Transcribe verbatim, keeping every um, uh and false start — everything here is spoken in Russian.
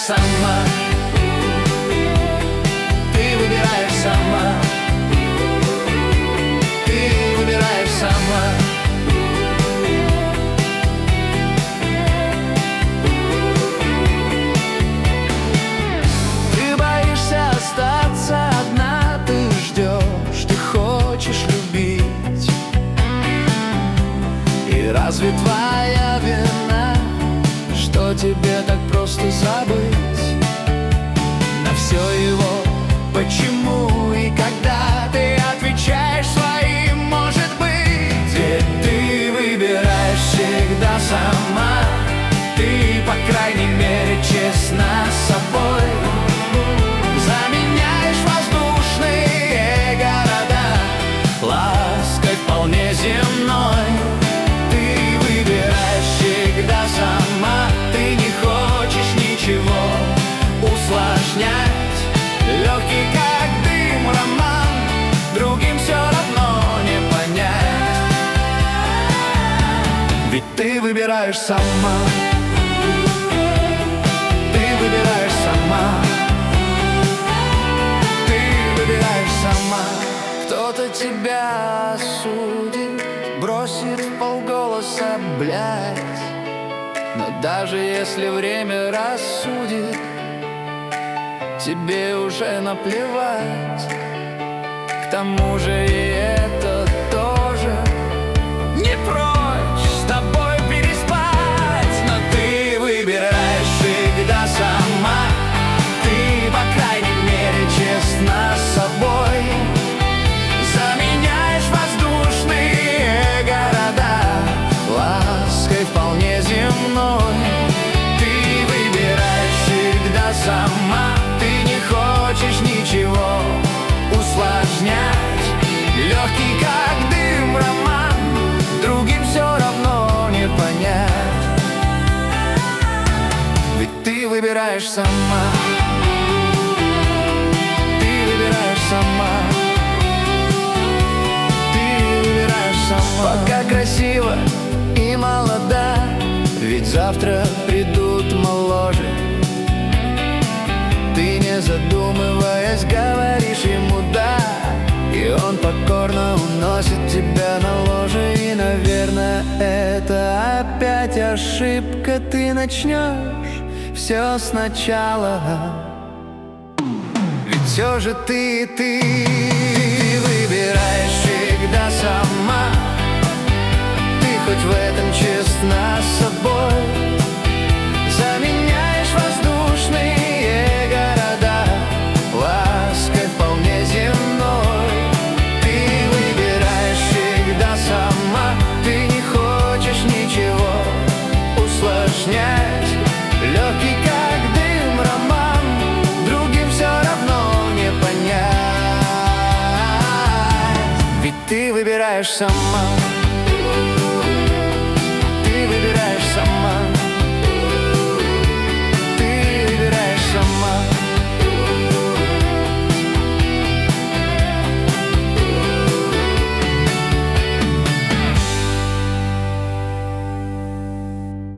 сама, ты выбираешь сама, ты выбираешь сама. Ты боишься остаться одна, ты ждешь, ты хочешь любить. И разве твоя вина, что тебе так просто забыть на все его почему? И когда ты отвечаешь своим может быть, ведь ты выбираешь всегда сама, ты, по крайней мере, честна с собой. Заменяешь воздушные города лаской вполне земной. Ты выбираешь всегда сама, ты не хочешь ничего усложнять. Легкий как дым роман, другим все равно не понять. Ведь ты выбираешь сама, ты выбираешь сама, ты выбираешь сама. Кто-то тебя осудит, бросит вполголоса блядь. Но даже если время рассудит, тебе уже наплевать. К тому же и это тоже не прочь с тобой переспать. Но ты выбираешь всегда сама, ты, по крайней мере, честна с собой. Заменяешь воздушные города лаской вполне земной. Ты выбираешь всегда сама, ты не хочешь ничего усложнять. Легкий как дым роман, другим все равно не понять. Ведь ты выбираешь сама, ты выбираешь сама, ты выбираешь сама. Пока красиво и молода, ведь завтра придут моложе. Ты, не задумываясь, говоришь ему «да», и он покорно уносит тебя на ложе. И, наверное, это опять ошибка. Ты начнешь все сначала. Ведь все же ты, ты выбираешь всегда сама, ты хоть в этом честна с собой. Заменяешь воздушные города лаской вполне земной. Ты выбираешь всегда сама, ты не хочешь ничего усложнять. Легкий как дым роман, другим все равно не понять. Ведь ты выбираешь сама,